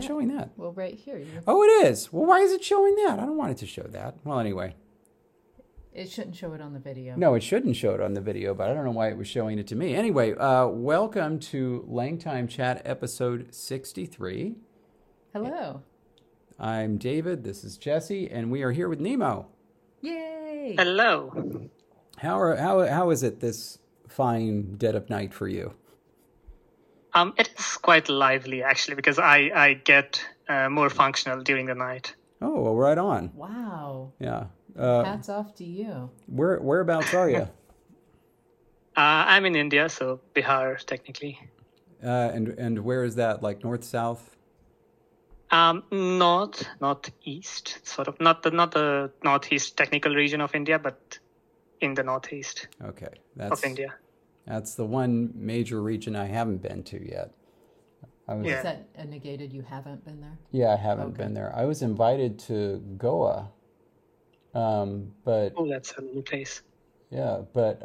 it showing that? Well, right here. Oh, it is. Well, why is it showing that? I don't want it to show that. Well, anyway. It shouldn't show it on the video. No, it shouldn't show it on the video, but I don't know why it was showing it to me. Anyway, welcome to Langtime Chat episode 63. Hello. I'm David. This is Jesse, and we are here with Nemo. Yay! Hello. How is it this fine dead of night for you? It is quite lively actually because I get more functional during the night. Oh, well, right on. Wow. Yeah. Hats off to you. Whereabouts are you? I'm in India, so Bihar technically. And where is that? Like north, south? Northeast, sort of not the northeast technical region of India, but in the northeast. Okay, of India. That's the one major region I haven't been to yet. Is that negated? You haven't been there? Yeah, I haven't been there. I was invited to Goa, but that's a lovely place. Yeah, but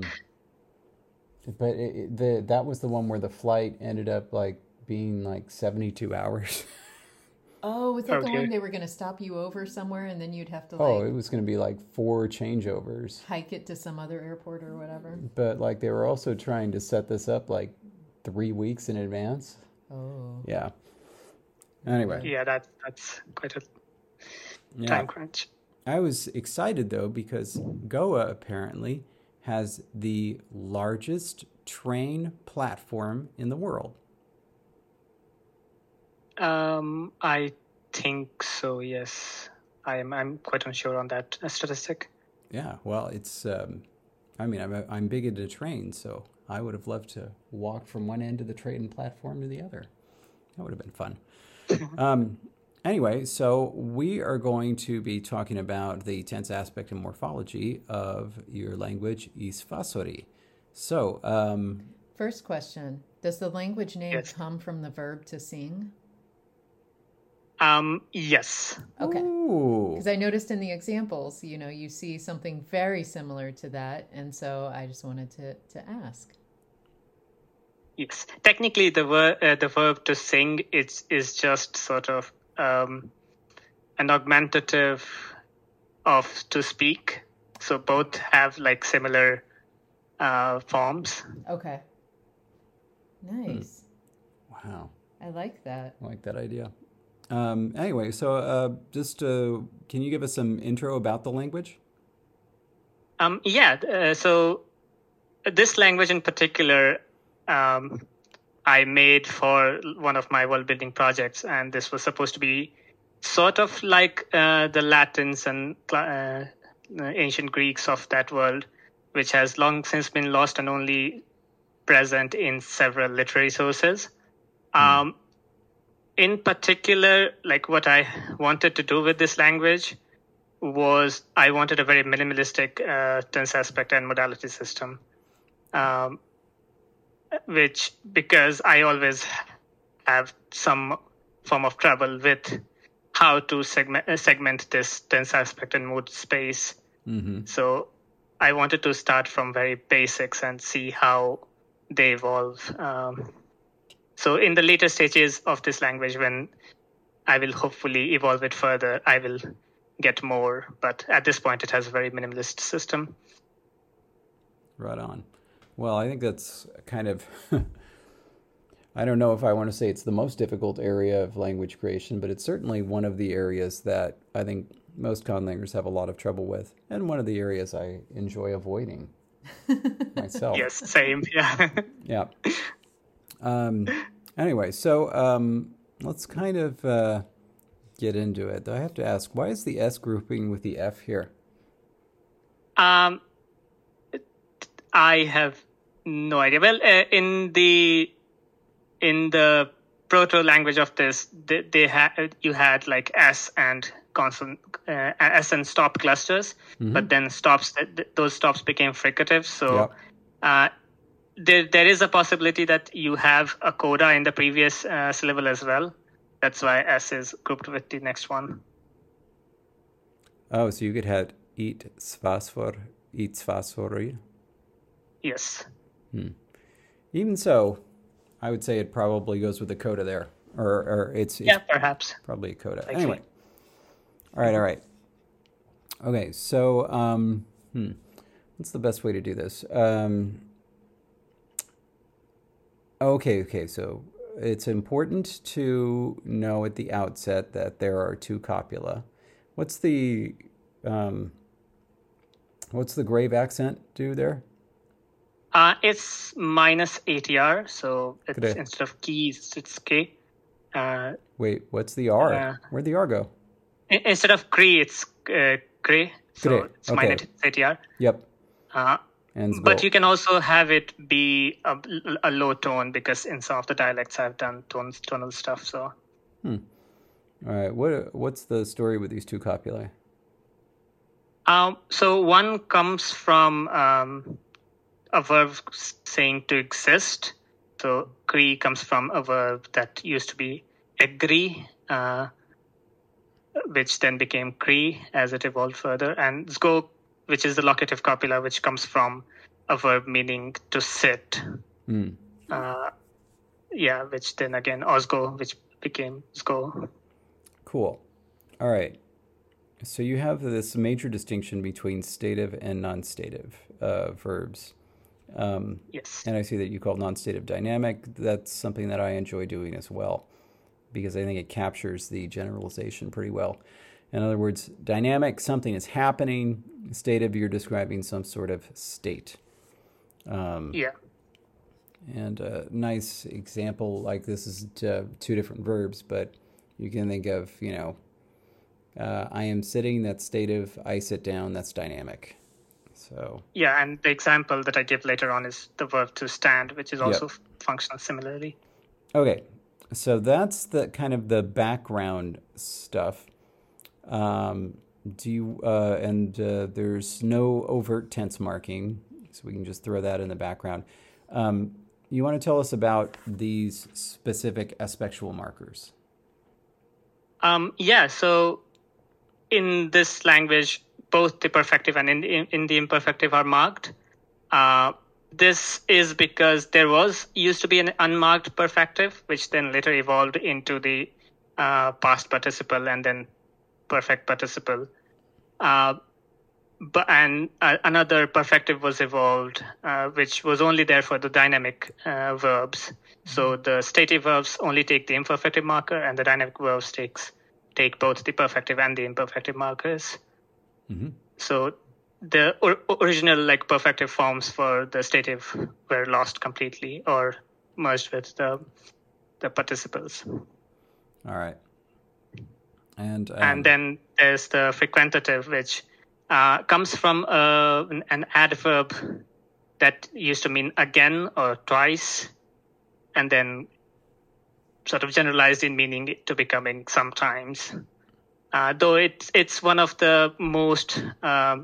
that was the one where the flight ended up like being like 72 hours. Oh, was that the one they were going to stop you over somewhere and then you'd have to it was going to be like 4 changeovers. Hike it to some other airport or whatever. But like they were also trying to set this up like 3 weeks in advance. Oh. Yeah. Anyway. Yeah, that's quite a time crunch. I was excited though because Goa apparently has the largest train platform in the world. I think so. Yes, I'm quite unsure on that statistic. Yeah, well, it's. I'm big into trains, so I would have loved to walk from one end of the train platform to the other. That would have been fun. Anyway, so we are going to be talking about the tense aspect and morphology of your language, Isvasori. So, first question: does the language name come from the verb to sing? Yes. Okay. Because I noticed in the examples, you see something very similar to that, and so I just wanted to ask. Yes. Technically, the verb to sing is just sort of an augmentative of to speak. So both have like similar forms. Okay. Nice. Wow. I like that. I like that idea. Anyway, so can you give us some intro about the language? So this language in particular, I made for one of my world building projects, and this was supposed to be sort of like the Latins and ancient Greeks of that world, which has long since been lost and only present in several literary sources. In particular, like what I wanted to do with this language was I wanted a very minimalistic tense aspect and modality system, which because I always have some form of trouble with how to segment this tense aspect and mood space. Mm-hmm. So I wanted to start from very basics and see how they evolve. So in the later stages of this language, when I will hopefully evolve it further, I will get more. But at this point, it has a very minimalist system. Right on. Well, I think that's kind of, I don't know if I want to say it's the most difficult area of language creation, but it's certainly one of the areas that I think most conlangers have a lot of trouble with, and one of the areas I enjoy avoiding myself. Yes, same. Yeah. Yeah. Anyway, so let's kind of get into it. I have to ask, why is the S grouping with the F here? I have no idea. Well, in the proto language of this, you had like S and consonant, S and stop clusters, but then those stops became fricative. So. Yep. There is a possibility that you have a coda in the previous syllable as well. That's why S is grouped with the next one. Oh, so you could have eat svasvori. Yes. Even so, I would say it probably goes with the coda there. or it's perhaps probably a coda. Likely. Anyway, all right. Okay, so what's the best way to do this? Okay. So it's important to know at the outset that there are two copula. What's the grave accent do there? It's minus ATR, so it's instead of keys, it's K. Wait, what's the R? Where'd the R go? Instead of Cree, it's Gray, so it's minus ATR. Yep. But you can also have it be a low tone, because in some of the dialects I've done tonal stuff. So. All right. What's the story with these two copulae? So one comes from a verb saying to exist. So Cree comes from a verb that used to be agree, which then became Cree as it evolved further, and Zgo, which is the locative copula, which comes from a verb meaning to sit. Which then again Osgo, which became Zgo. Cool. All right. So you have this major distinction between stative and non-stative verbs. Yes. And I see that you call non-stative dynamic. That's something that I enjoy doing as well, because I think it captures the generalization pretty well. In other words, dynamic, something is happening. Stative, you're describing some sort of state. And a nice example like this is two different verbs, but you can think of, I am sitting, that's stative. I sit down, that's dynamic. So and the example that I give later on is the verb to stand, which is also functional similarly. Okay, so that's the kind of the background stuff. There's no overt tense marking, so we can just throw that in the background. You want to tell us about these specific aspectual markers? So in this language, both the perfective and in the imperfective are marked. This is because there used to be an unmarked perfective, which then later evolved into the past participle and then perfect participle. Another perfective was evolved, which was only there for the dynamic verbs. So the stative verbs only take the imperfective marker, and the dynamic verbs take both the perfective and the imperfective markers. Mm-hmm. So the original perfective forms for the stative were lost completely or merged with the participles. All right. And then there's the frequentative, which comes from an adverb that used to mean again or twice, and then sort of generalized in meaning to becoming sometimes. Though it's one of the most, I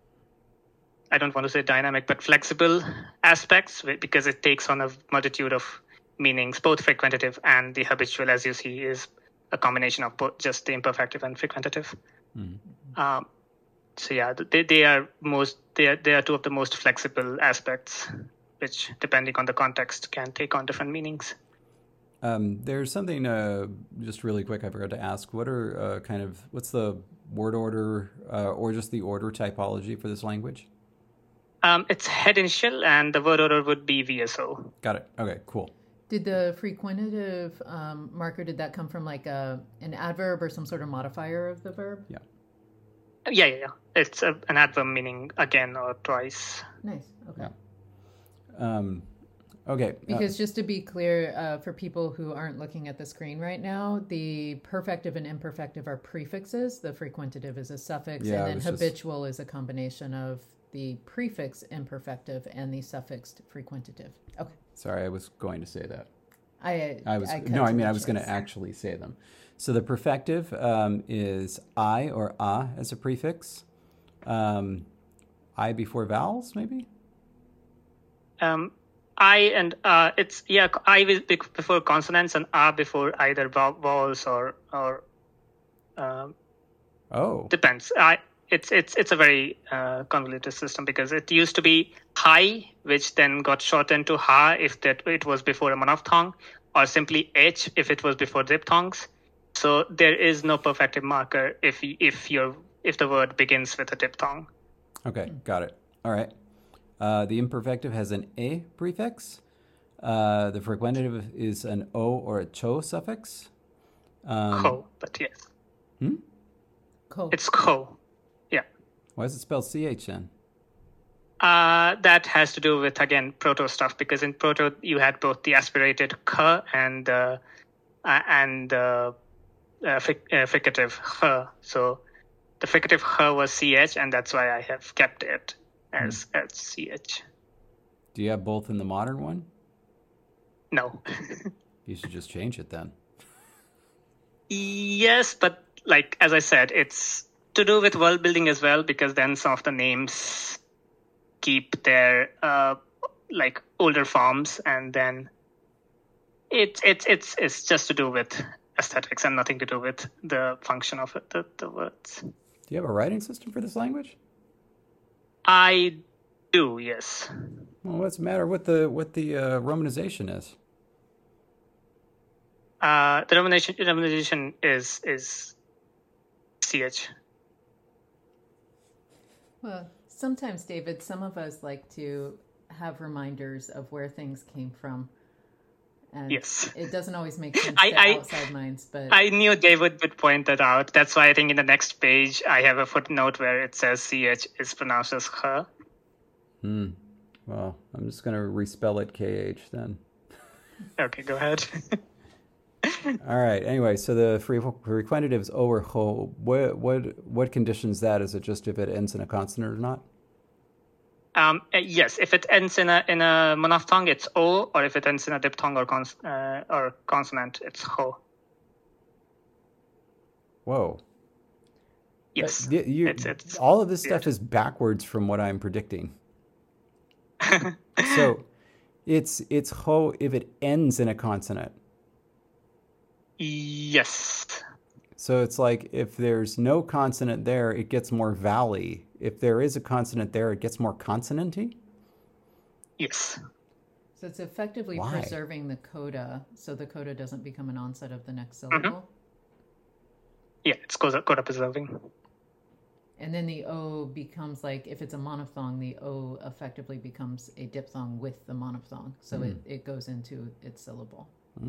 don't want to say dynamic, but flexible aspects, because it takes on a multitude of meanings. Both frequentative and the habitual, as you see, is a combination of both just the imperfective and frequentative. Mm-hmm. They are two of the most flexible aspects, which, depending on the context, can take on different meanings. There's something just really quick I forgot to ask. What's the word order or just the order typology for this language? It's head initial, and the word order would be VSO. Got it. Okay, cool. Did the frequentative marker, did that come from an adverb or some sort of modifier of the verb? Yeah. Yeah. It's an adverb meaning again or twice. Nice. Okay. Yeah. Okay. Because just to be clear, for people who aren't looking at the screen right now, the perfective and imperfective are prefixes. The frequentative is a suffix, and then habitual is a combination of the prefix imperfective and the suffixed frequentative. Okay. Sorry, I was going to say that. I was going to actually say them. So the perfective is I or a as a prefix. I before vowels, maybe? I and it's I before consonants and a before either vowels or depends. It's a very convoluted system, because it used to be high, which then got shortened to ha if it was before a monophthong, or simply H if it was before diphthongs. So there is no perfective marker if the word begins with a diphthong. Okay, got it. All right. The imperfective has an A prefix. The frequentative is an O or a cho suffix. Ko, but yes. Ko. It's ko. Yeah. Why is it spelled CH then? That has to do with, again, Proto stuff, because in Proto you had both the aspirated k and fricative h. So the fricative h was ch, and that's why I have kept it as ch. Do you have both in the modern one? No. You should just change it then. Yes, but like as I said, it's to do with world building as well, because then some of the names keep their like older forms, and then it's just to do with aesthetics and nothing to do with the function of it, the words. Do you have a writing system for this language? I do, yes. Well, what's the matter with the romanization is? The romanization is ch. Well, sometimes, David, some of us like to have reminders of where things came from. And yes. It doesn't always make sense to outside minds, but I knew David would point that out. That's why I think in the next page I have a footnote where it says ch is pronounced as h. Well, I'm just going to respell it kh then. Okay, go ahead. All right. Anyway, so the frequentative is o or ho. What conditions that? Is it just if it ends in a consonant or not? Yes, if it ends in a monophthong, it's o, or if it ends in a diphthong or consonant, it's ho. Whoa. Yes. It's all of this stuff is backwards from what I'm predicting. So it's ho if it ends in a consonant. Yes. So it's like if there's no consonant there, it gets more vowel-y. If there is a consonant there, it gets more consonant-y? Yes. So it's effectively preserving the coda, so the coda doesn't become an onset of the next syllable? Mm-hmm. Yeah, it's coda preserving. And then the O becomes like, if it's a monophthong, the O effectively becomes a diphthong with the monophthong. So it goes into its syllable.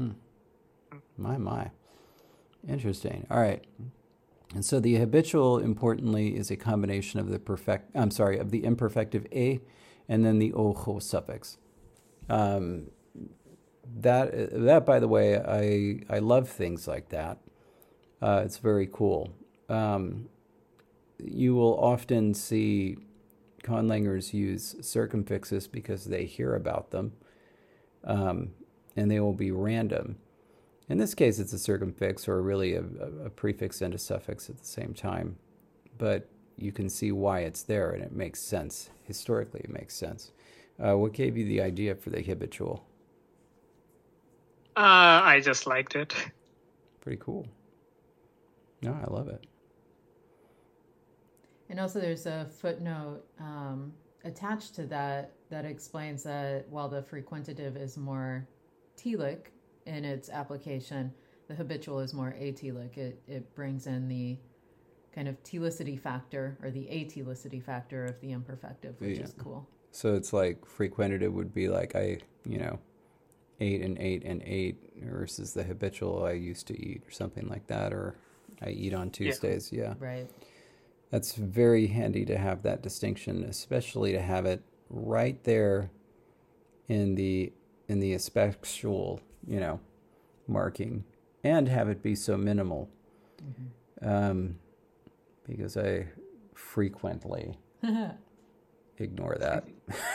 My. Interesting. All right. And so the habitual, importantly, is a combination of the imperfective a and then the o-ho suffix. That by the way, I love things like that. It's very cool. You will often see conlangers use circumfixes because they hear about them, and they will be random. In this case, it's a circumfix or really a prefix and a suffix at the same time, but you can see why it's there, and it makes sense. Historically, it makes sense. What gave you the idea for the habitual? I just liked it. Pretty cool. No, I love it. And also there's a footnote attached to that explains that while the frequentative is more telic in its application, the habitual is more atelic. It brings in the kind of telicity factor or the atelicity factor of the imperfective, which is cool. So it's like frequentative would be like I, 8 and 8 and 8 versus the habitual I used to eat or something like that, or I eat on Tuesdays. Yeah. Right. That's very handy to have that distinction, especially to have it right there in the aspectual, marking, and have it be so minimal. Because I frequently ignore that.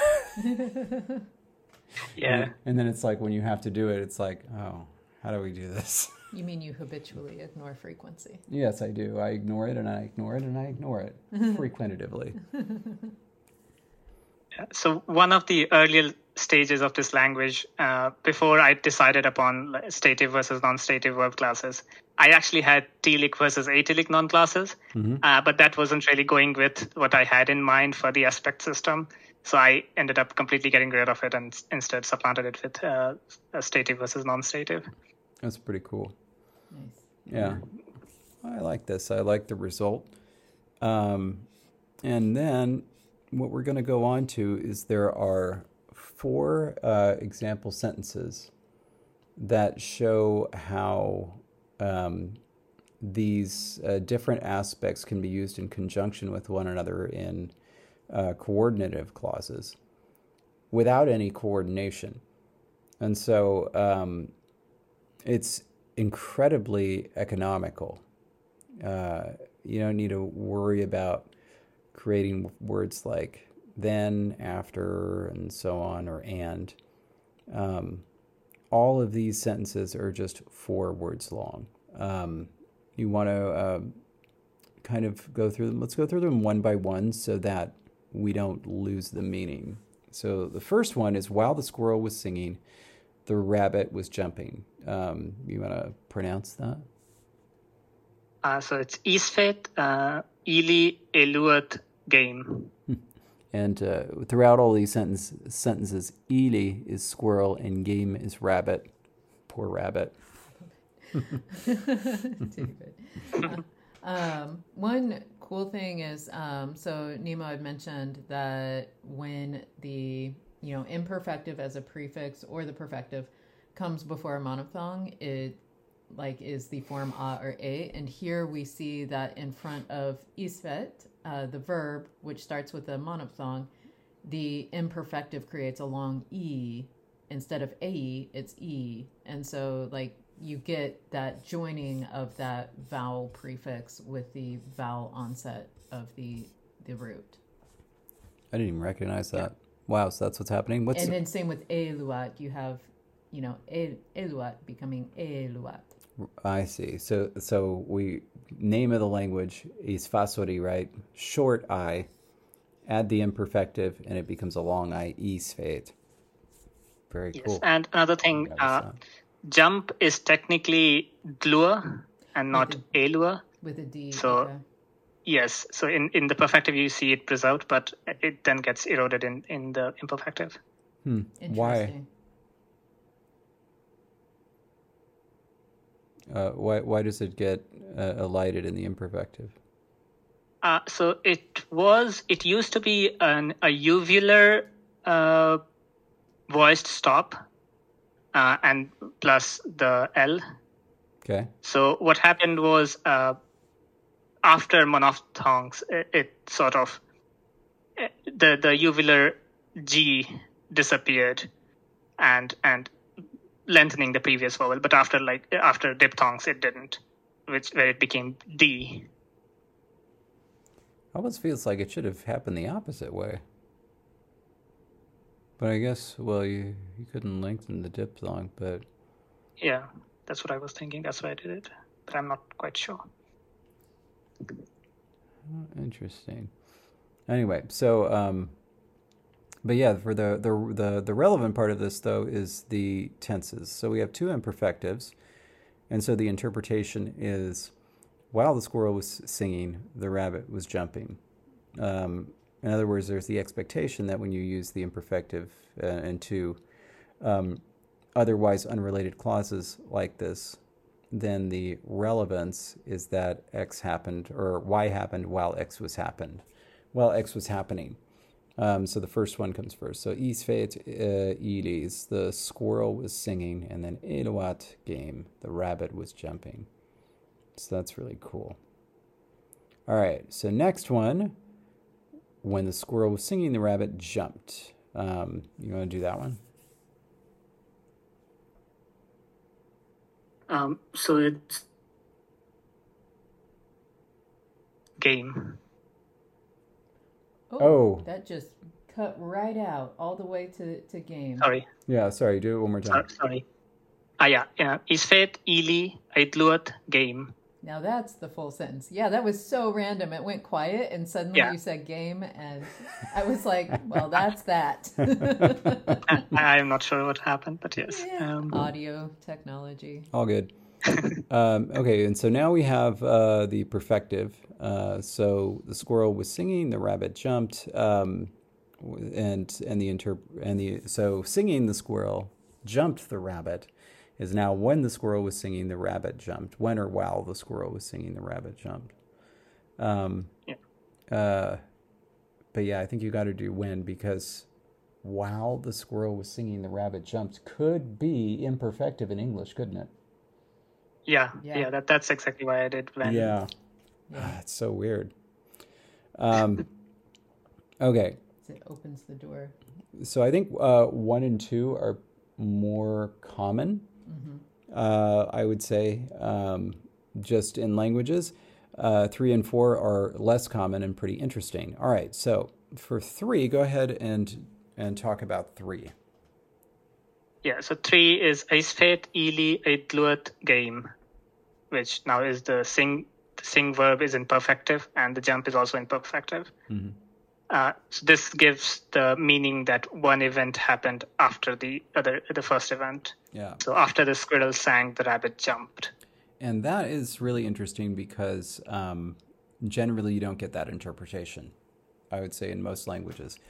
Yeah. And then it's like when you have to do it, it's like, oh, how do we do this? You mean you habitually ignore frequency? Yes, I do. I ignore it and I ignore it and I ignore it frequentatively. So one of the earlier stages of this language, before I decided upon stative versus non-stative verb classes, I actually had telic versus atelic non-classes, but that wasn't really going with what I had in mind for the aspect system. So I ended up completely getting rid of it and instead supplanted it with stative versus non-stative. That's pretty cool. Nice. Yeah, I like this. I like the result. And then what we're going to go on to is there are 4 example sentences that show how these different aspects can be used in conjunction with one another in coordinative clauses without any coordination. And so it's incredibly economical. You don't need to worry about creating words like then, after, and so on, or and. All of these sentences are just 4 words long. You want to kind of go through them. Let's go through them one by one so that we don't lose the meaning. So the first one is, while the squirrel was singing, the rabbit was jumping. You want to pronounce that? So it's Isfet, Ili, Eluat, Game. And throughout all these sentences, Ili is squirrel and Game is rabbit. Poor rabbit. One cool thing is, so Nemo had mentioned that when the imperfective as a prefix or the perfective comes before a monophthong, it is the form a or a, and here we see that in front of isvet, the verb, which starts with a monophthong, the imperfective creates a long e. Instead of a, it's e, and so you get that joining of that vowel prefix with the vowel onset of the root. I didn't even recognize that. Yeah. Wow, so that's what's happening. And then same with eluat, you have eluat becoming eluat. I see. So we name of the language is fasori, right? Short I, add the imperfective, and it becomes a long I, isfet. Very cool. Yes, and another thing, jump is technically dlua and not elua. With a D. So, okay. Yes, so in the perfective you see it preserved, but it then gets eroded in the imperfective. Why? Why does it get elided in the imperfective? So it used to be a uvular voiced stop, and plus the L. Okay. So what happened was, after monophthongs, it sort of, the uvular G disappeared, and lengthening the previous vowel. But after diphthongs, it didn't, where it became D. Almost feels like it should have happened the opposite way. But I guess, well, you couldn't lengthen the diphthong, but... Yeah, that's what I was thinking. That's why I did it. But I'm not quite sure. Interesting. Anyway, so, but yeah, for the relevant part of this, though, is the tenses. So we have 2 imperfectives, and so the interpretation is, while the squirrel was singing, the rabbit was jumping. In other words, there's the expectation that when you use the imperfective into otherwise unrelated clauses like this, then the relevance is that X happened or Y happened while X was happening. So the first one comes first. So Isfet Ilis, the squirrel was singing, and then Eluat Game, the rabbit was jumping. So that's really cool. All right, so next one, when the squirrel was singing, the rabbit jumped. You want to do that one? So it's game. Oh. That just cut right out all the way to game. Sorry. Yeah, sorry. Do it one more time. Sorry. Yeah. Isfet, Ili, Aitluat, game. Now that's the full sentence. Yeah, that was so random. It went quiet, and suddenly you said game, and I was like, well, that's that. I'm not sure what happened, but yes. Yeah. Audio technology. All good. Okay, and so now we have the perfective. So the squirrel was singing, the rabbit jumped. so singing the squirrel jumped the rabbit is now when the squirrel was singing the rabbit jumped. When or while the squirrel was singing the rabbit jumped. But yeah, I think you got to do when, because while the squirrel was singing the rabbit jumped could be imperfective in English, couldn't it? Yeah. That's exactly why I did when. Yeah. It's so weird. Okay. It opens the door. So I think 1 and 2 are more common, I would say, just in languages. 3 and 4 are less common and pretty interesting. All right, so for 3, go ahead and talk about 3. Yeah, so 3 is Eisfet Ili Eidluat game, which now is the sing verb is in perfective and the jump is also in perfective. So this gives the meaning that one event happened after the first event. Yeah. So after the squirrel sang, the rabbit jumped. And that is really interesting because generally you don't get that interpretation, I would say, in most languages.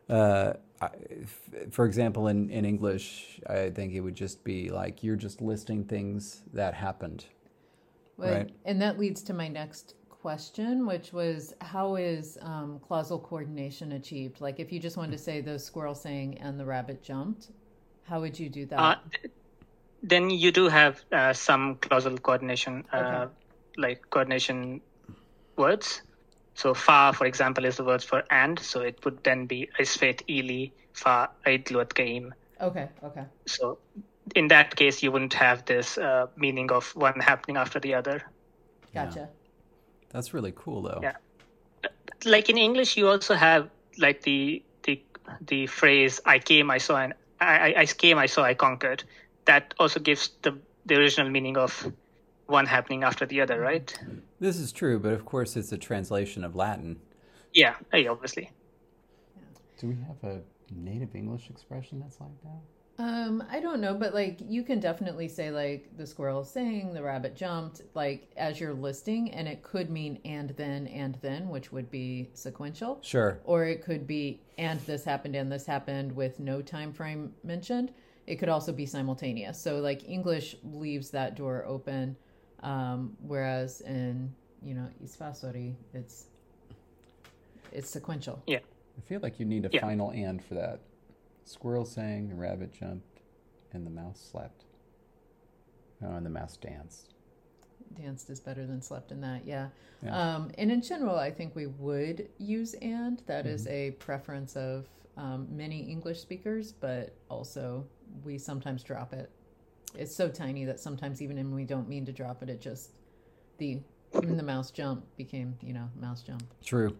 For example, in English, I think it would just be like you're just listing things that happened. Well, right? And that leads to my next question, which was, how is clausal coordination achieved? Like if you just wanted to say the squirrel sang and the rabbit jumped, how would you do that? Then you do have some clausal coordination, like coordination words. So fa, for example, is the word for and, so it would then be Eisfet Ili fa Eidluat game. Okay. So in that case, you wouldn't have this meaning of one happening after the other. Gotcha. Yeah. That's really cool, though. Yeah. Like in English, you also have like the phrase "I came, I saw, and I came, I saw, I conquered." That also gives the original meaning of one happening after the other, right? This is true, but of course it's a translation of Latin. Yeah, obviously. Do we have a native English expression that's like that? I don't know, but like you can definitely say like the squirrel sang, the rabbit jumped, like as you're listing, and it could mean and then, which would be sequential. Sure. Or it could be and this happened with no time frame mentioned. It could also be simultaneous. So like English leaves that door open, whereas in Isfasori it's sequential. Yeah. I feel like you need a final and for that. Squirrel sang, the rabbit jumped, and the mouse slept. Oh, and the mouse danced. Danced is better than slept in that, yeah. And in general, I think we would use and. That is a preference of many English speakers, but also we sometimes drop it. It's so tiny that sometimes even when we don't mean to drop it, it just, the mouse jump became, mouse jump. True.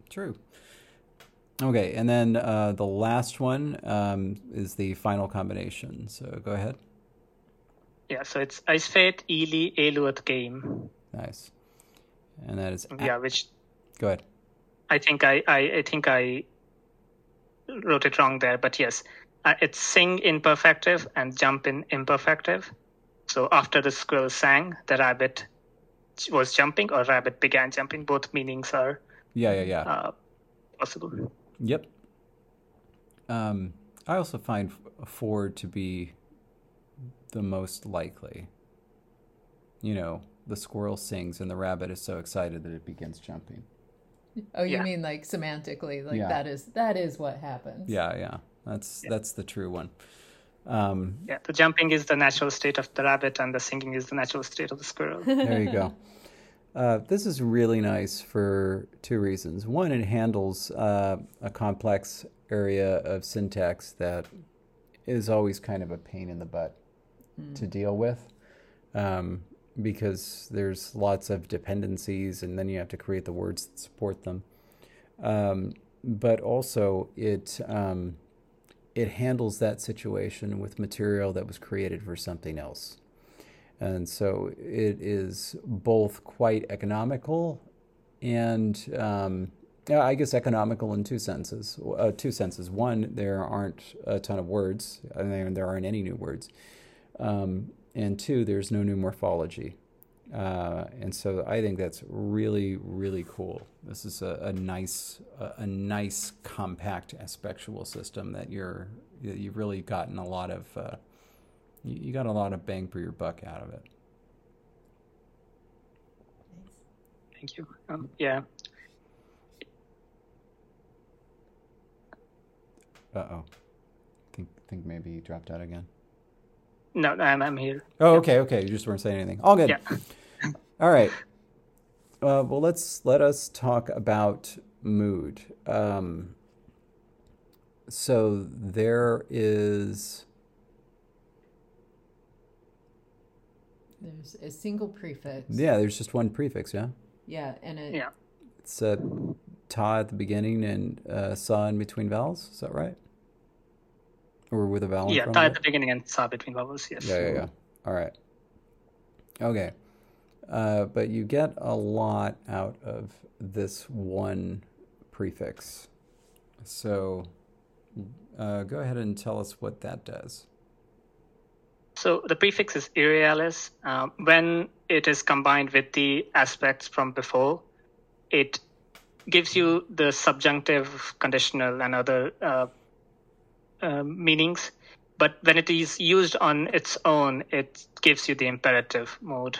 Okay, and then the last one is the final combination. So go ahead. Yeah, so it's Eisfet Ili Eluat game. Nice. And that is which. Go ahead. I think I wrote it wrong there, but yes, it's sing in perfective and jump in imperfective. So after the squirrel sang, the rabbit was jumping or rabbit began jumping. Both meanings are possible. Yep. I also find 4 to be the most likely. The squirrel sings and the rabbit is so excited that it begins jumping. Oh, you mean like semantically, like that is what happens. Yeah. That's the true one. The jumping is the natural state of the rabbit and the singing is the natural state of the squirrel. There you go. This is really nice for 2 reasons. One, it handles a complex area of syntax that is always kind of a pain in the butt to deal with, because there's lots of dependencies and then you have to create the words that support them. But also it handles that situation with material that was created for something else. And so it is both quite economical and, I guess economical in 2 senses. 2 senses. One, there aren't a ton of words, and there aren't any new words. And 2, there's no new morphology. And so I think that's really, really cool. This is a nice compact aspectual system that you've really gotten a lot of you got a lot of bang for your buck out of it. Thank you. Yeah. Uh-oh. Think maybe he dropped out again. No, I'm here. Oh, okay. You just weren't saying anything. All good. Yeah. All right. Well, let us talk about mood. So there's a single prefix. Yeah, there's just one prefix. Yeah. Yeah, and it's ta at the beginning and sa in between vowels. Is that right? Or with a vowel? Yeah, ta at the beginning and sa between vowels. Yes. Yeah. All right. Okay. But you get a lot out of this one prefix. So go ahead and tell us what that does. So the prefix is irrealis. When it is combined with the aspects from before, it gives you the subjunctive, conditional, and other meanings. But when it is used on its own, it gives you the imperative mode.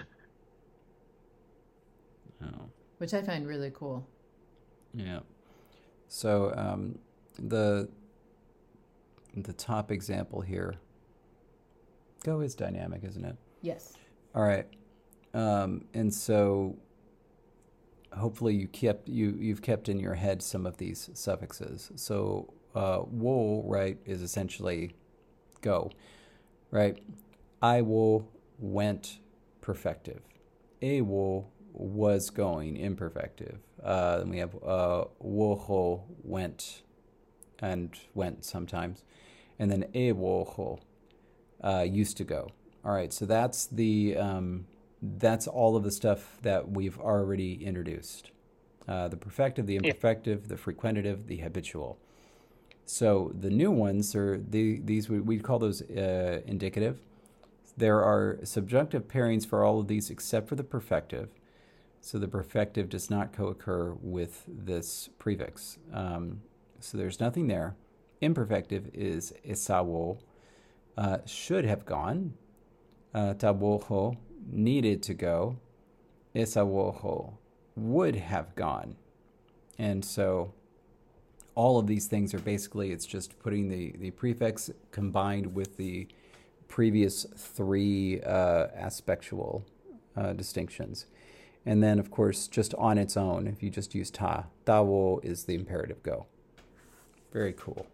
Oh. Which I find really cool. Yeah. So the top example here, go is dynamic, isn't it? Yes. All right. And so hopefully you've kept in your head some of these suffixes. So wo, right, is essentially go, right? I wo, went, perfective. A wo was going, imperfective. Then we have wo ho, went, and went sometimes. And then e wo ho, used to go. All right, so that's that's all of the stuff that we've already introduced. The perfective, the imperfective, the frequentative, the habitual. So the new ones are these we call those indicative. There are subjunctive pairings for all of these except for the perfective. So the perfective does not co-occur with this prefix. So there's nothing there. Imperfective is isawo, should have gone. Tawoho, needed to go. Isawoho, would have gone. And so all of these things are basically, it's just putting the prefix combined with the previous three aspectual distinctions. And then, of course, just on its own, if you just use ta, tawo is the imperative go. Very cool.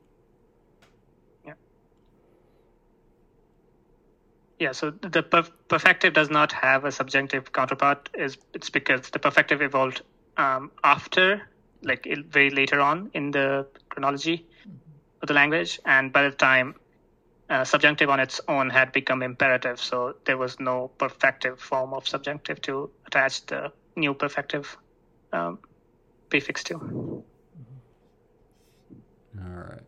Yeah, so the perfective does not have a subjunctive counterpart. It's because the perfective evolved after, like very later on in the chronology of the language, and by the time subjunctive on its own had become imperative, so there was no perfective form of subjunctive to attach the new perfective prefix to. All right.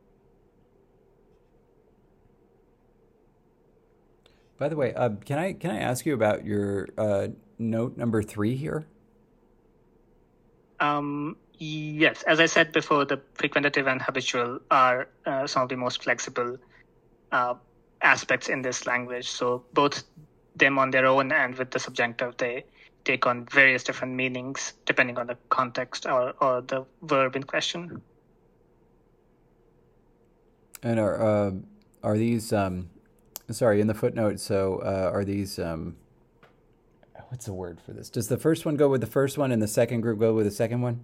By the way, can I ask you about your note number 3 here? Yes, as I said before, the frequentative and habitual are some of the most flexible aspects in this language. So both them on their own and with the subjunctive, they take on various different meanings depending on the context or the verb in question. And are these sorry, in the footnote? So are these what's the word for this? Does the first one go with the first one and the second group go with the second one?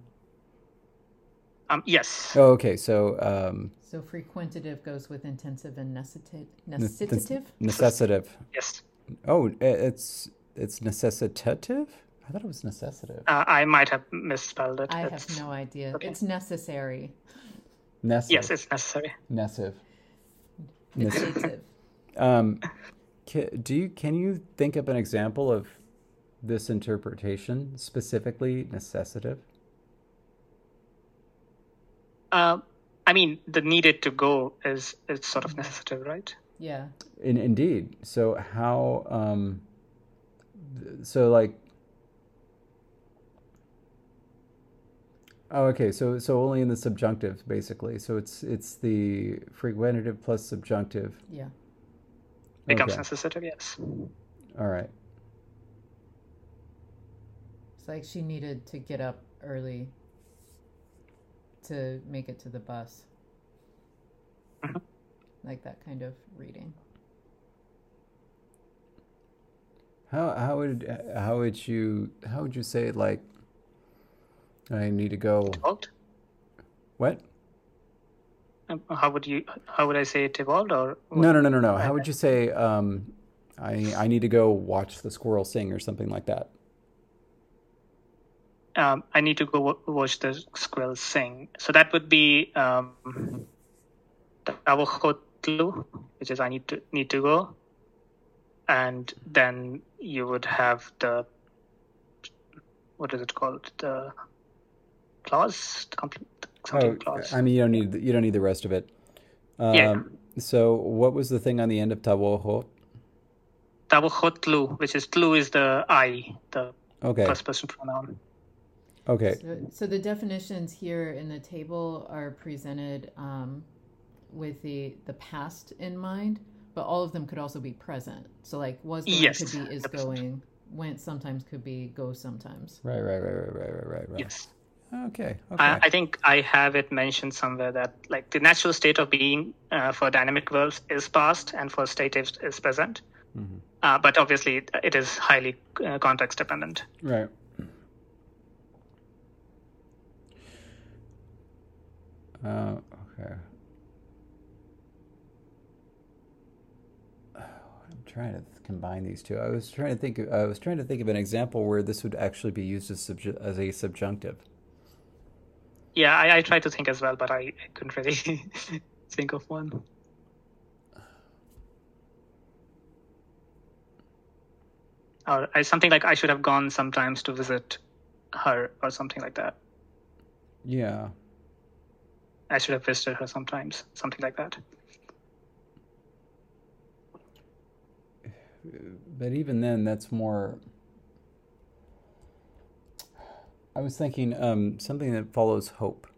Yes. Oh, okay. So so frequentative goes with intensive and necessitative. Necessitative. Yes. Oh, it's necessitative? I thought it was necessitative. I might have misspelled it. I have no idea. Okay. It's necessary. Yes, it's necessary. Nessive. Can you think of an example of this interpretation, specifically necessitative? I mean, the needed to go is sort of necessitative, right? Yeah. Indeed. So how so like, oh, okay. So only in the subjunctive, basically. So it's the frequentative plus subjunctive. Yeah. Becomes necessitative, yes. All right. It's like she needed to get up early to make it to the bus. Mm-hmm. Like that kind of reading. How would you say it, like, I need to go? Evolved? What? How would I say it evolved, or no. How would you say I need to go watch the squirrel sing or something like that? I need to go watch the squirrel sing. So that would be Tawahotlu, which is I need to go, and then you would have the, what is it called, the clause, clause. I mean, you don't need the rest of it. Yeah. So what was the thing on the end of Tawahot? Tawahotlu, which is tlu is the I, the first person pronoun. Okay. So the definitions here in the table are presented with the past in mind, but all of them could also be present. So like was going could be is 100%. Going, went sometimes could be go sometimes. Right. Yes. Okay. I think I have it mentioned somewhere that like the natural state of being for dynamic verbs is past and for stative is present. Mm-hmm. But obviously it is highly context dependent. Right. Okay. I'm trying to combine these two. I was trying to think of an example where this would actually be used as a subjunctive. Yeah, I tried to think as well, but I couldn't really think of one. Or something like I should have gone sometimes to visit her, or something like that. Yeah. I should have visited her sometimes, something like that. But even then, that's more... I was thinking something that follows hope.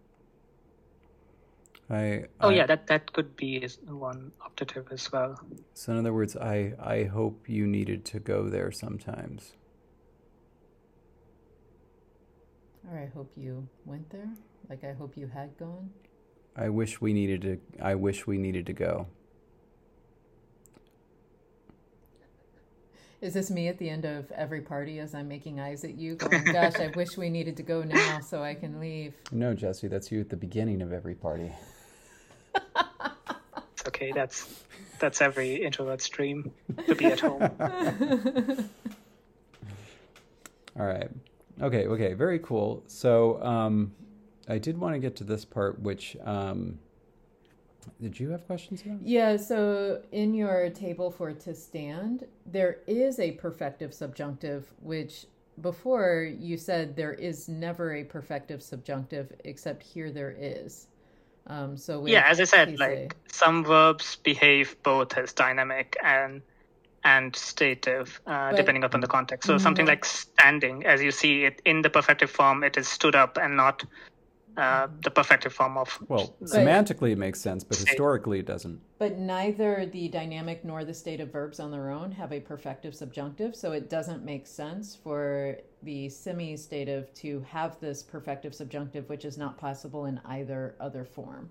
That could be one optative as well. So in other words, I hope you needed to go there sometimes. Or I hope you went there. Like I hope you had gone. I wish we needed to go. Is this me at the end of every party as I'm making eyes at you going, gosh, I wish we needed to go now so I can leave? No, Jesse, that's you at the beginning of every party. It's okay, that's every introvert's dream, to be at home. All right. Okay, very cool. So I did want to get to this part, which... did you have questions about? Yeah, so in your table for to stand, there is a perfective subjunctive, which before you said there is never a perfective subjunctive, except here there is. As I said, like some verbs behave both as dynamic and stative, depending upon the context. So something like standing, as you see it in the perfective form, it is stood up and not the perfective form of... Well, semantically it makes sense, but historically it doesn't. But neither the dynamic nor the stative verbs on their own have a perfective subjunctive, so it doesn't make sense for the semi-stative to have this perfective subjunctive, which is not possible in either other form.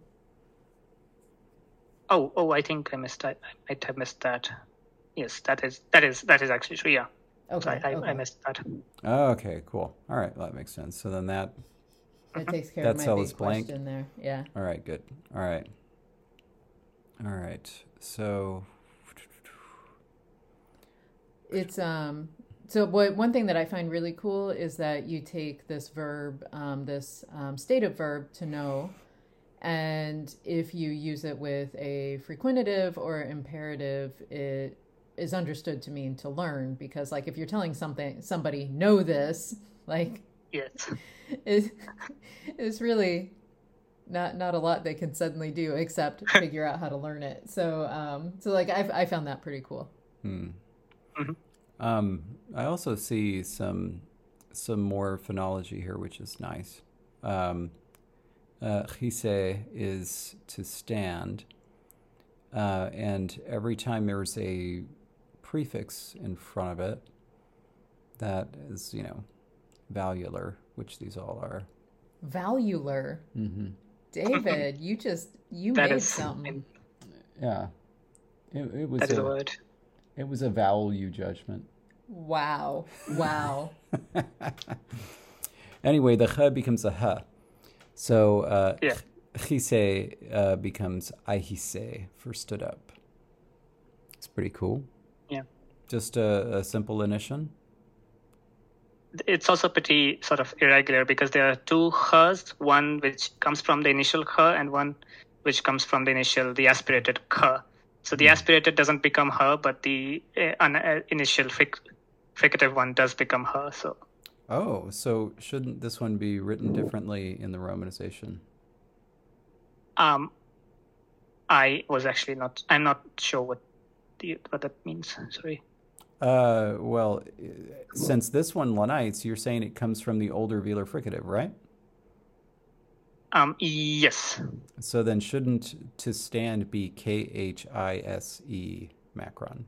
Oh, I think I missed that. I might have missed that. Yes, that is actually true, yeah. Okay, so I missed that. Oh, okay, cool. All right, well, that makes sense. So then that takes care of my big question there. Yeah. All right, good. All right. So it's so one thing that I find really cool is that you take this verb, this stative verb to know, and if you use it with a frequentative or imperative, it is understood to mean to learn, because like if you're telling somebody know this, like yes. It's really not a lot they can suddenly do except figure out how to learn it. So like I found that pretty cool. Mm-hmm. I also see some more phonology here, which is nice. Chise is to stand, and every time there's a prefix in front of it, that is, valular, which these all are. Valular? Mm-hmm. David, you made something. Yeah. It was that is a word. It was a value judgment. Wow. Anyway, the ch becomes a h. So chise becomes ahise for stood up. It's pretty cool. Yeah. Just a simple initial. It's also pretty sort of irregular because there are two hs, one which comes from the initial h and one which comes from the aspirated k. So the aspirated doesn't become her, but the initial fricative one does become her. So shouldn't this one be written differently in the romanization? I was actually I'm not sure what that means. Sorry. Well, since this one lanites, you're saying it comes from the older velar fricative, right? Yes. So then shouldn't to stand be khise macron?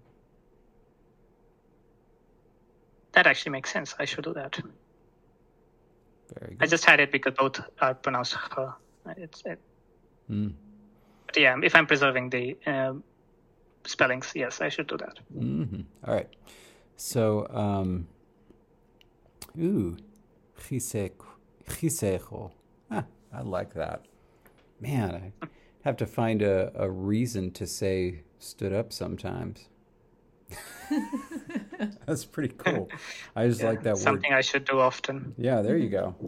That actually makes sense. I should do that. Very good. I just had it because both are pronounced her. But yeah, if I'm preserving the spellings, yes, I should do that. Mm-hmm. All right. So, chisejo. I like that. Man, I have to find a reason to say stood up sometimes. That's pretty cool. I just like that word. Something I should do often. Yeah, there you go.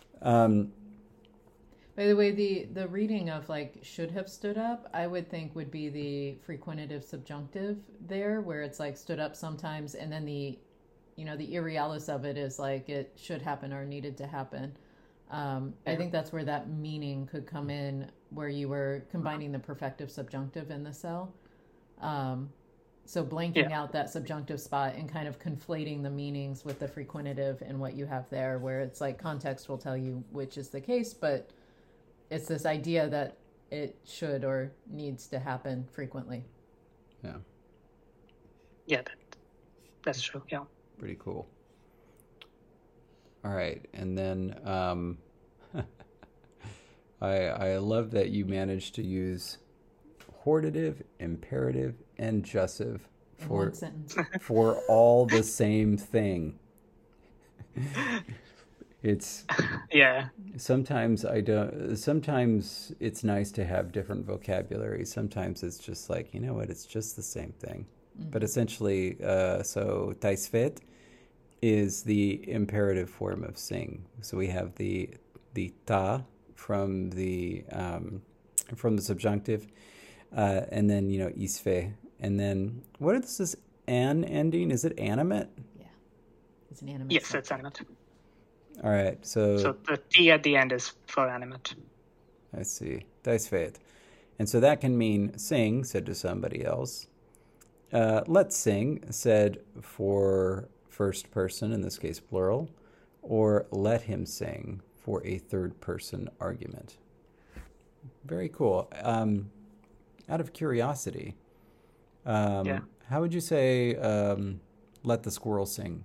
By the way, the reading of should have stood up, I would think would be the frequentative subjunctive there, where it's stood up sometimes, and then the irrealis of it is it should happen or needed to happen. I think that's where that meaning could come in, where you were combining the perfective subjunctive in the cell. So blanking out that subjunctive spot and kind of conflating the meanings with the frequentative and what you have there, where it's context will tell you which is the case, but it's this idea that it should or needs to happen frequently. Yeah. Yeah, that's true. Yeah. Pretty cool. All right, and then I love that you managed to use hortative, imperative, and jussive for all the same thing. It's sometimes it's nice to have different vocabulary. Sometimes it's just it's just the same thing. Mm-hmm. But essentially, so taisvet is the imperative form of sing. So we have the ta from the subjunctive, and then isfe, and then what is this an ending? Is it animate? Yeah, it's an animate. Yes, it's animate. All right, so the T at the end is for animate. I see. Taisvet. And so that can mean sing, said to somebody else. Let's sing, said for first person, in this case plural, or let him sing for a third person argument. Very cool. Out of curiosity, how would you say let the squirrel sing?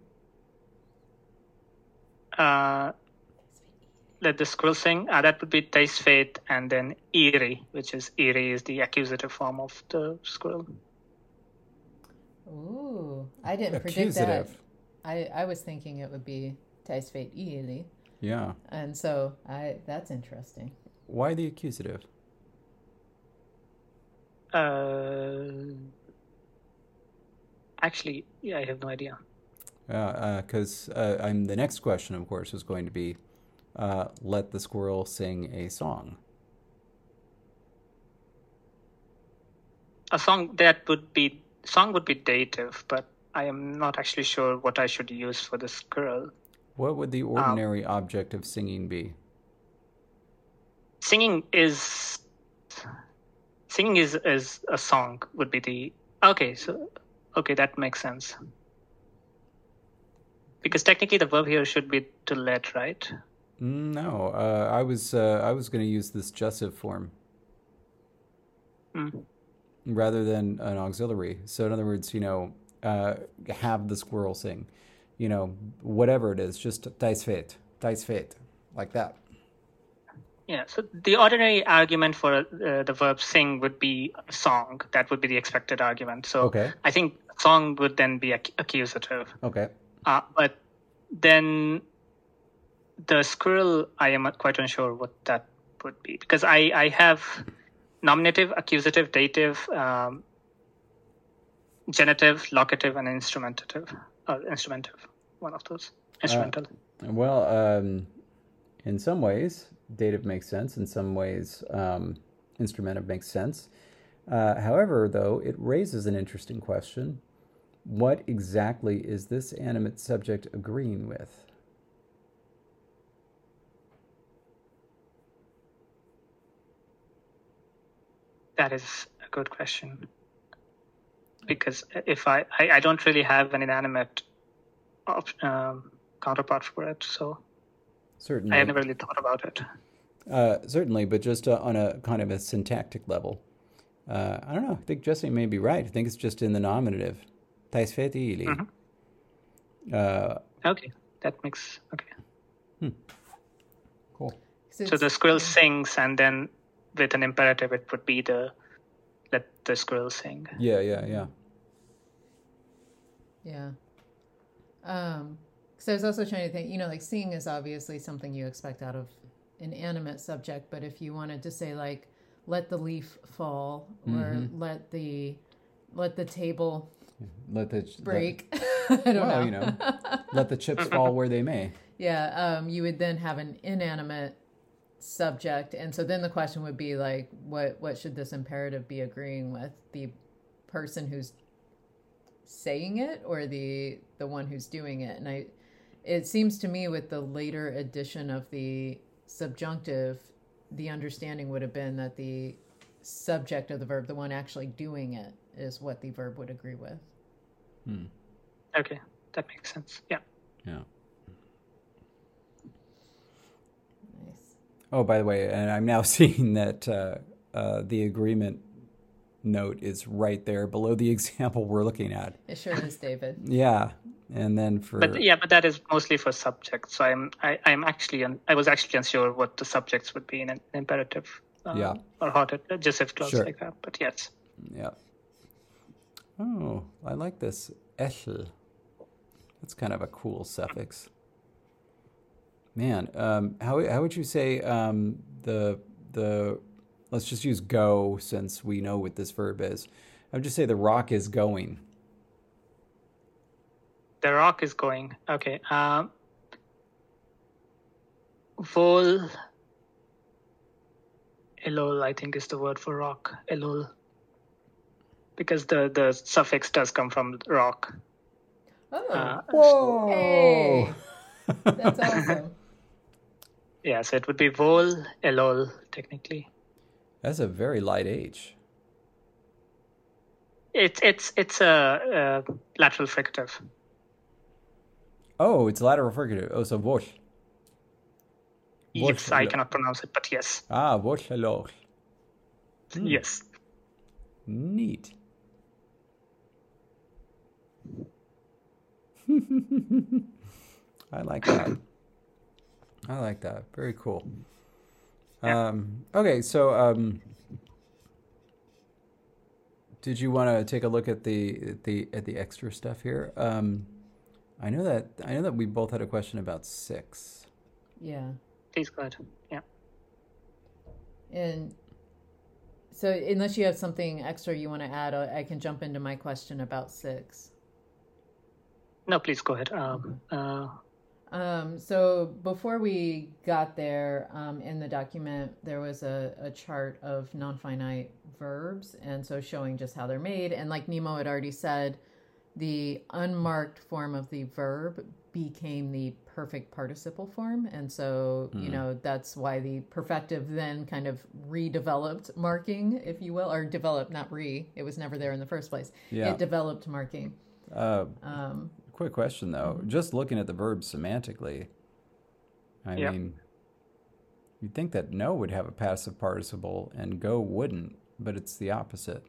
Let the squirrel sing. That would be taisvet, and then iri, which is the accusative form of the squirrel. Ooh, I didn't predict that. I was thinking it would be taisvet iri. Yeah. And so that's interesting. Why the accusative? Actually, I have no idea. Because the next question, of course, is going to be, let the squirrel sing a song. A song would be dative, but I am not actually sure what I should use for the squirrel. What would the ordinary object of singing be? Singing is a song would be the okay. So that makes sense. Because technically the verb here should be to let, right? No, I was going to use this jussive form rather than an auxiliary. So in other words, have the squirrel sing, whatever it is, just dice fate, like that. Yeah, so the ordinary argument for the verb sing would be song. That would be the expected argument. So okay. I think song would then be accusative. Okay. But then the squirrel, I am quite unsure what that would be. Because I have nominative, accusative, dative, genitive, locative, and instrumentative. One of those. Instrumental. In some ways, dative makes sense. In some ways, instrumentive makes sense. However, though, it raises an interesting question. What exactly is this animate subject agreeing with? That is a good question. Because if I don't really have an inanimate counterpart for it, so certainly I never really thought about it. Certainly, but just on a kind of a syntactic level. I don't know. I think Jesse may be right. I think it's just in the nominative. Okay, that makes okay. Cool. So the squirrel sings, and then with an imperative, it would be the let the squirrel sing. Yeah. So I was also trying to think, like sing is obviously something you expect out of an animate subject, but if you wanted to say like let the leaf fall or let the table break. I don't know. Let the chips fall where they may. Yeah, you would then have an inanimate subject, and so then the question would be like, what should this imperative be agreeing with? The person who's saying it, or the one who's doing it? And it seems to me with the later addition of the subjunctive, the understanding would have been that the subject of the verb, the one actually doing it, is what the verb would agree with. Okay, that makes sense. Yeah. Nice. Oh, by the way, and I'm now seeing that the agreement note is right there below the example we're looking at. It sure is, David. Yeah, and then but that is mostly for subjects. So I was actually unsure what the subjects would be in an imperative. Or how to just if clause like that. But yes. Yeah. Oh, I like this etl. That's kind of a cool suffix. Man, how would you say the let's just use go since we know what this verb is. I would just say the rock is going. The rock is going. Okay. Vol elol, I think, is the word for rock. Elol. Because the suffix does come from rock. Oh. Whoa! Hey. That's awesome. Yeah, so it would be vol elol, technically. That's a very light H. It's a lateral fricative. Oh, it's lateral fricative. Oh, so vosh. Yes, I cannot pronounce it, but yes. Vosh elol. Yes. Neat. I like that. Very cool. Yeah. Okay, so did you want to take a look at the extra stuff here? I know that we both had a question about 6. Yeah. Please go ahead. Yeah. And so unless you have something extra you want to add, I can jump into my question about 6. No, please go ahead. So before we got there, in the document, there was a chart of non-finite verbs, and so showing just how they're made. And like Nemo had already said, the unmarked form of the verb became the perfect participle form. And so, that's why the perfective then kind of redeveloped marking, if you will, or developed, not it was never there in the first place. Yeah. It developed marking. quick question though. Mm-hmm. Just looking at the verb semantically, I mean, you'd think that know would have a passive participle and go wouldn't, but it's the opposite.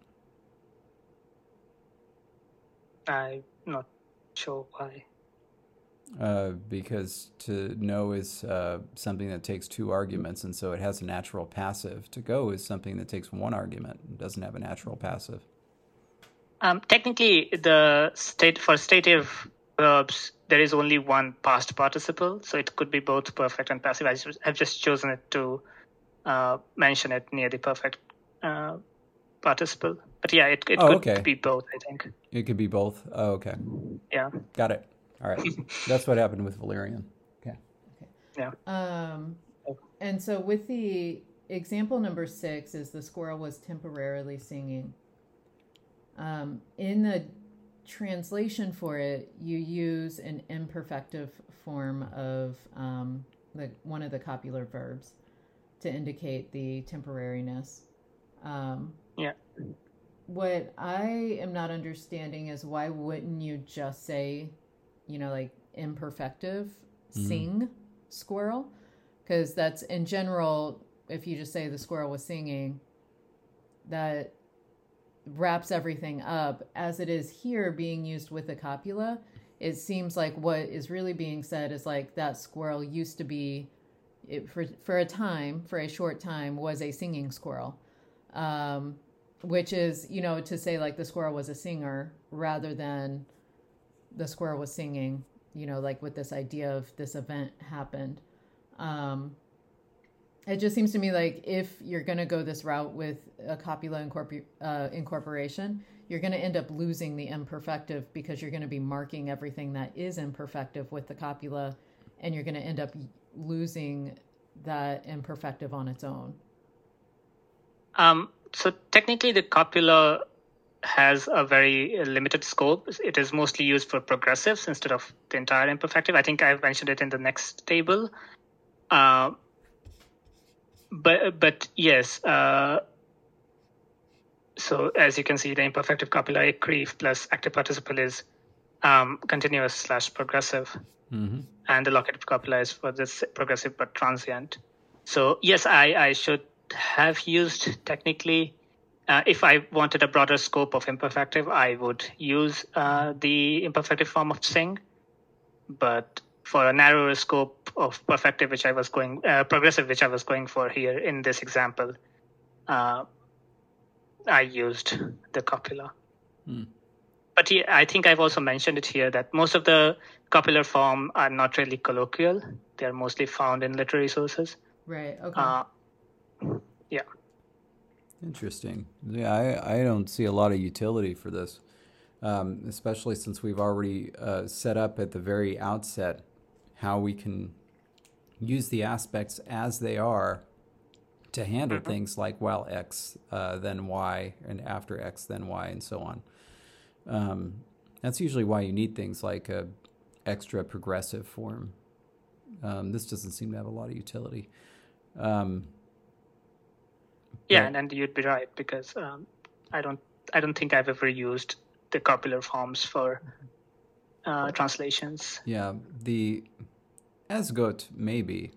I'm not sure why. Because to know is something that takes two arguments, and so it has a natural passive. To go is something that takes one argument and doesn't have a natural passive. Technically, for stative verbs, there is only one past participle, so it could be both perfect and passive. I've just chosen it to mention it near the perfect participle. But yeah, it could be both, I think. It could be both? Oh, okay. Yeah. Got it. All right. That's what happened with Valerian. Okay. Yeah. And so with the example number 6 is the squirrel was temporarily singing. In the translation for it, you use an imperfective form of one of the copular verbs to indicate the temporariness. What I am not understanding is why wouldn't you just say, like imperfective, sing squirrel? Because that's in general, if you just say the squirrel was singing, that wraps everything up. As it is here being used with the copula, it seems like what is really being said is like that squirrel used to be, for a short time, was a singing squirrel. Which is, to say like the squirrel was a singer rather than the squirrel was singing, like with this idea of this event happened. It just seems to me like if you're going to go this route with a copula incorporation, you're going to end up losing the imperfective because you're going to be marking everything that is imperfective with the copula, and you're going to end up losing that imperfective on its own. So technically the copula has a very limited scope. It is mostly used for progressives instead of the entire imperfective. I think I've mentioned it in the next table. But yes, so as you can see, the imperfective copula "écrire" plus active participle is continuous / progressive. Mm-hmm. And the locative copula is for this progressive but transient. So yes, I should have used technically, if I wanted a broader scope of imperfective, I would use the imperfective form of sing. But for a narrower scope of progressive, which I was going for here in this example, I used the copula. But I think I've also mentioned it here that most of the copular form are not really colloquial. They're mostly found in literary sources. Right. Okay. Yeah. Interesting. Yeah, I don't see a lot of utility for this, especially since we've already set up at the very outset how we can use the aspects as they are to handle things like while X, then Y, and after X, then Y, and so on. That's usually why you need things like a extra progressive form. This doesn't seem to have a lot of utility. And you'd be right, because I don't think I've ever used the copular forms for translations. Yeah, the Esgot, maybe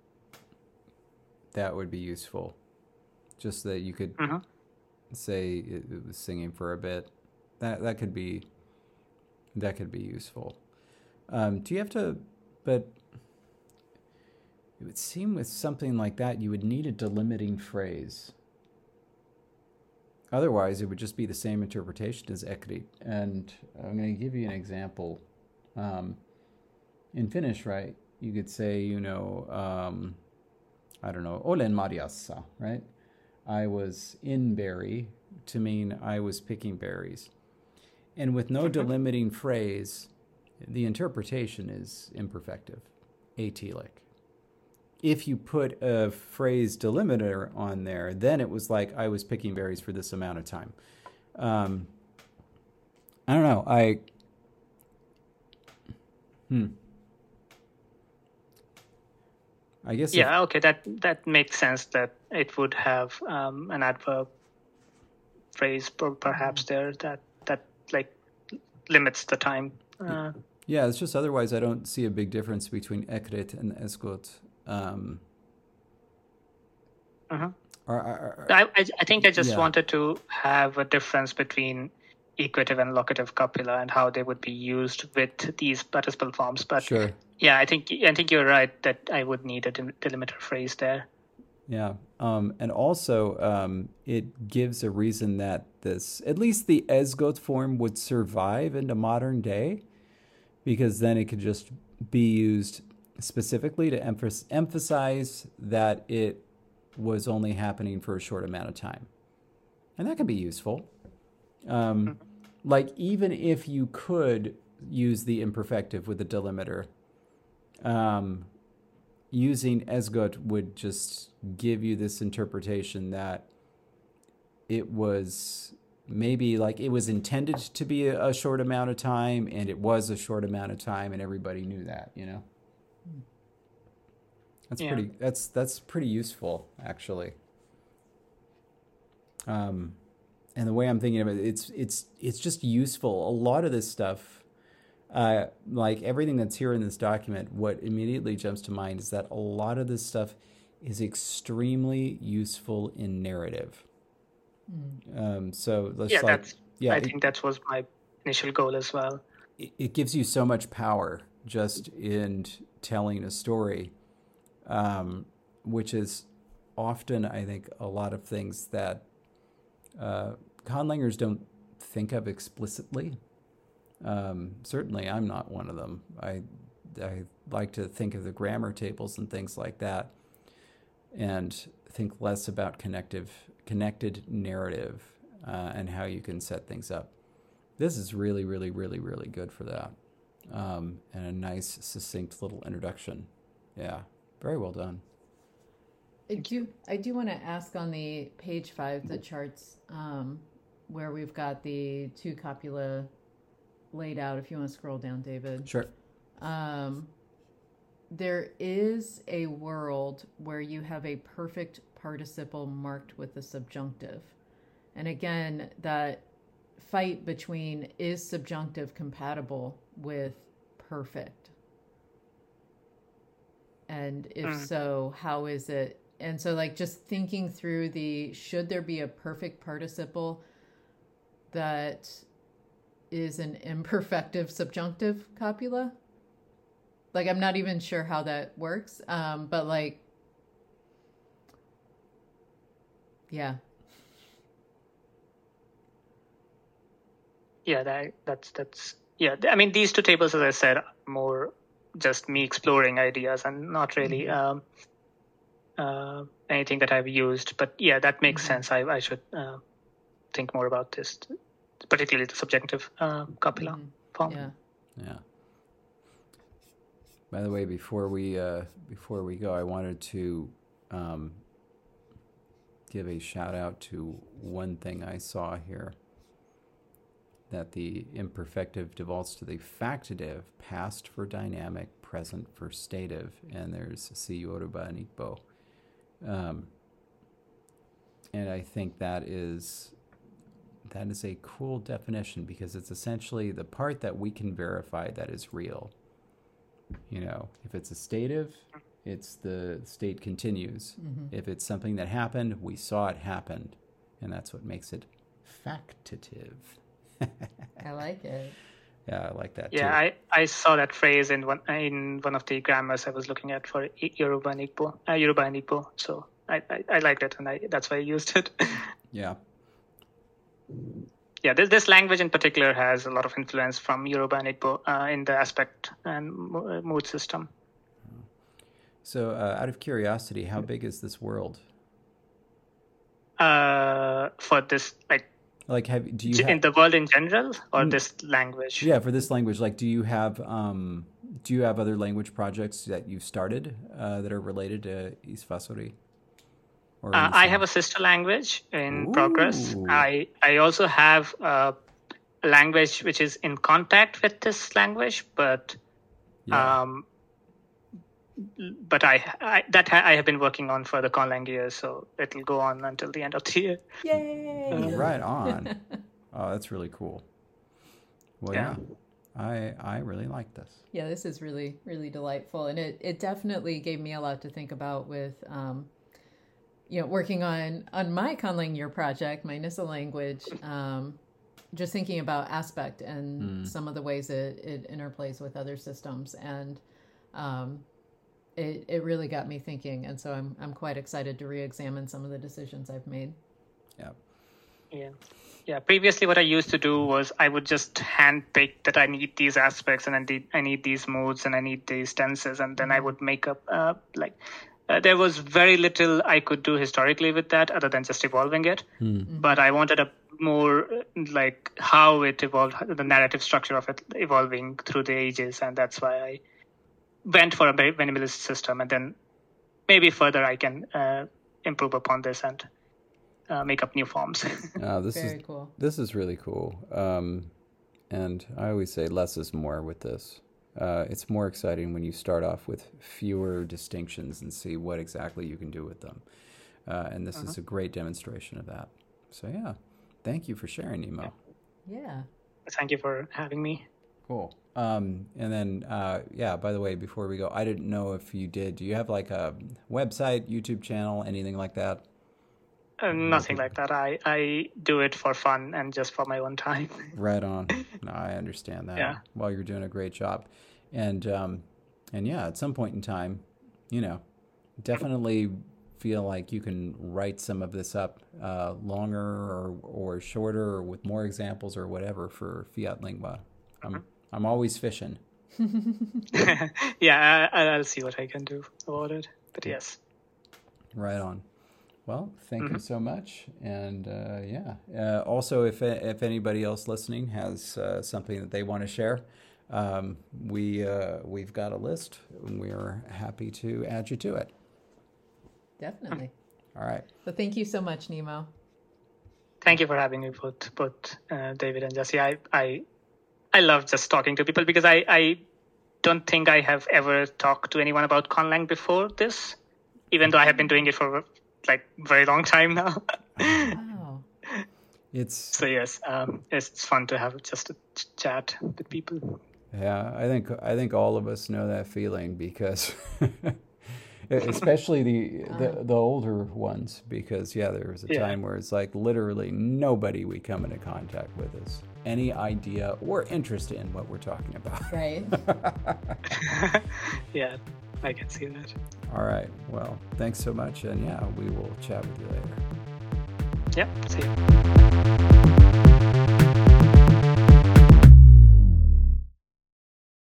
that would be useful. Just that you could say it was singing for a bit. That could be useful. Do you have to? But it would seem with something like that, you would need a delimiting phrase. Otherwise, it would just be the same interpretation as ekrit. And I'm going to give you an example. In Finnish, right, you could say, I don't know, olen marjassa, right? I was in berry, to mean I was picking berries. And with no delimiting phrase, the interpretation is imperfective, atelic. If you put a phrase delimiter on there, then it was like I was picking berries for this amount of time. I don't know. I guess. Yeah. Okay. That makes sense. That it would have an adverb phrase perhaps there that like limits the time. Yeah, it's just otherwise I don't see a big difference between Ekret and Ezgot. I think I just wanted to have a difference between equative and locative copula and how they would be used with these participle forms. But sure. Yeah, I think you're right that I would need a delimiter phrase there. Yeah, and also it gives a reason that this, at least the Ezgot form, would survive into modern day, because then it could just be used specifically to emphasize that it was only happening for a short amount of time, and that can be useful. Like even if you could use the imperfective with the delimiter, using Ezgot would just give you this interpretation that it was maybe like it was intended to be a short amount of time, and it was a short amount of time, and everybody knew that, you know. That's pretty useful, actually. And the way I'm thinking of it, it's just useful. A lot of this stuff, like everything that's here in this document, what immediately jumps to mind is that a lot of this stuff is extremely useful in narrative. So let's I think that was my initial goal as well. It gives you so much power just in telling a story, which is often, I think, a lot of things that conlangers don't think of explicitly. Certainly, I'm not one of them. I like to think of the grammar tables and things like that, and think less about connected narrative and how you can set things up. This is really, really, really, really good for that, and a nice, succinct little introduction. Yeah, very well done. I do want to ask on the page 5, the charts, where we've got the 2 copula laid out. If you want to scroll down, David. Sure. There is a world where you have a perfect participle marked with the subjunctive. And again, that fight between is subjunctive compatible with perfect? And if so, how is it? And so like just thinking through should there be a perfect participle that is an imperfective subjunctive copula? Like, I'm not even sure how that works. But like, yeah. Yeah, that's yeah. I mean, these 2 tables, as I said, are more just me exploring ideas and not really anything that I've used. But yeah, that makes sense. I should think more about this, particularly the subjunctive copula form. Yeah. By the way, before we go, I wanted to give a shout out to one thing I saw here. That the imperfective defaults to the factitive, past for dynamic, present for stative, and there's si yoruba and Igbo. And I think that is a cool definition, because it's essentially the part that we can verify that is real. You know, if it's a stative, it's the state continues. If it's something that happened, we saw it happened, and that's what makes it factitive. I like it. Yeah, I like that too. Yeah, I saw that phrase in one of the grammars I was looking at for Yoruba and Igbo. So I liked it, and that's why I used it. Yeah. Yeah, this language in particular has a lot of influence from Yoruba and Igbo in the aspect and mood system. So, out of curiosity, how big is this world? For this, do you have, in the world in general, or this language? Yeah, for this language, do you have other language projects that you've started that are related to Isvasori? I have a sister language in progress. I also have a language which is in contact with this language, but I have been working on for the conlang year, so it'll go on until the end of the year. Yay! Right on. Oh, that's really cool. Well, yeah. I really like this. Yeah, this is really, really delightful. And it definitely gave me a lot to think about with, working on my Conlang Year project, my Nissa language, just thinking about aspect and some of the ways it interplays with other systems. And it really got me thinking. And so I'm quite excited to re-examine some of the decisions I've made. Yeah. Previously, what I used to do was I would just handpick that I need these aspects and I need these modes and I need these tenses, and then I would make up there was very little I could do historically with that other than just evolving it. But I wanted a more like how it evolved, the narrative structure of it evolving through the ages, and that's why I went for a very minimalist system. And then maybe further I can improve upon this and make up new forms. Very cool. This is really cool. And I always say less is more with this. It's more exciting when you start off with fewer distinctions and see what exactly you can do with them. And this is a great demonstration of that. So yeah, thank you for sharing, Nemo. Yeah. Thank you for having me. Cool. And then, by the way, before we go, I didn't know if you did. Do you have like a website, YouTube channel, anything like that? Nothing like that. I do it for fun and just for my own time. Right on. No, I understand that. Yeah. Well, you're doing a great job. And yeah, at some point in time, definitely feel like you can write some of this up longer or shorter or with more examples or whatever for Fiat Lingua. I'm always fishing. Yeah, I'll see what I can do about it. But yes. Right on. Well, thank you so much. And also, if anybody else listening has something that they want to share, we've got a list, and we're happy to add you to it. Definitely. All right. So thank you so much, Nemo. Thank you for having me, both David and Jesse. I love just talking to people because I don't think I have ever talked to anyone about Conlang before this, even though I have been doing it for like very long time now. Wow. It's fun to have just a chat with people. Yeah, I think all of us know that feeling because especially the older ones, because there was a time where it's like literally nobody we come into contact with is any idea or interest in what we're talking about. Right. Yeah, I can see that. All right. Well, thanks so much. And we will chat with you later. Yeah, see you.